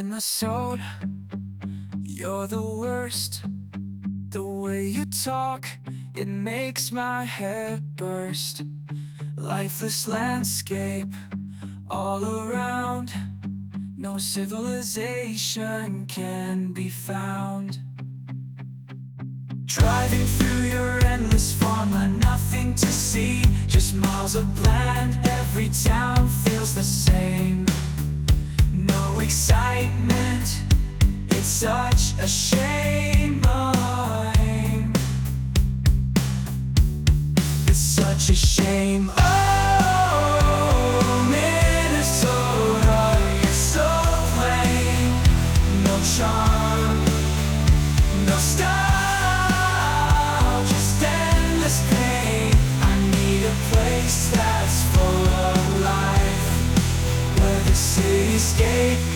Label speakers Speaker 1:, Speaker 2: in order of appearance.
Speaker 1: Minnesota, you're the worst. The way you talk, it makes my head burst. Lifeless landscape all around, no civilization can be found. Driving through your endless farmland, nothing to see, just miles of land. Every town feels the same, no excitement, it's such a shame. It's such a shame. Oh, Minnesota, you're so plain. No charm, no style, just endless pain. I need a place that's full of life, where the cityscape